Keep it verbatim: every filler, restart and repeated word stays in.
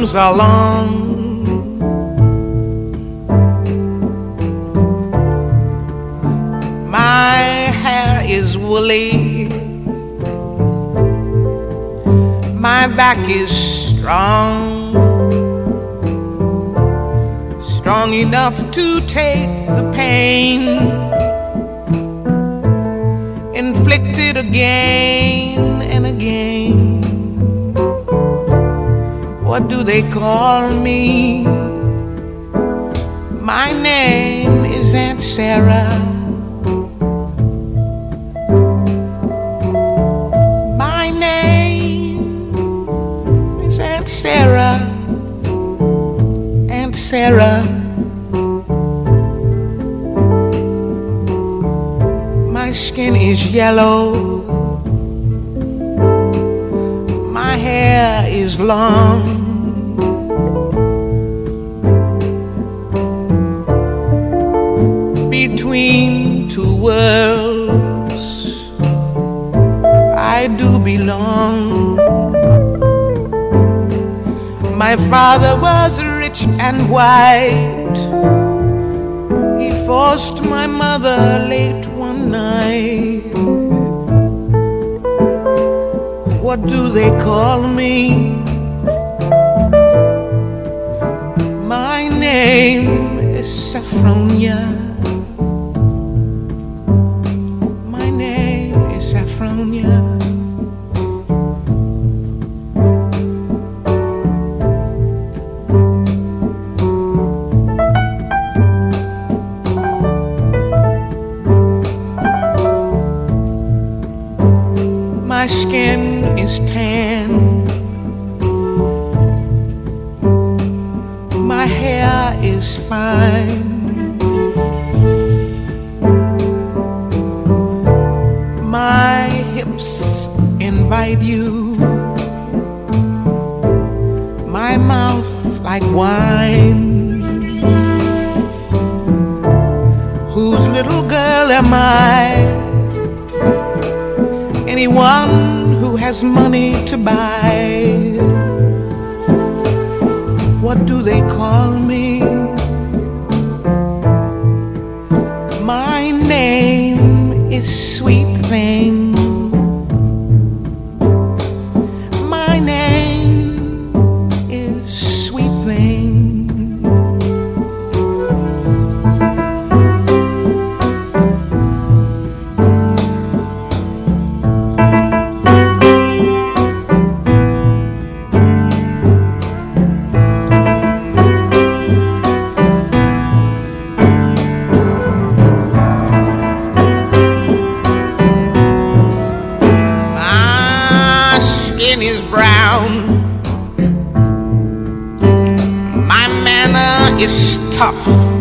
arms are long. My hair is woolly. My back is strong, strong enough to take the pain inflicted again and again. What do they call me? My name is Aunt Sarah. My name is Aunt Sarah. Aunt Sarah. My skin is yellow. My hair is long. Between two worlds I do belong. My father was rich and white. He forced my mother late one night. What do they call me? My name is Saffronia. My name is Saffronia. My skin is tan. My hair is fine. My hips invite you. My mouth like wine. Whose little girl am I? Anyone who has money to buy. What do they call me? My name is Sweet Thing. My name is Sweet Thing. Skin is brown. My manner is tough.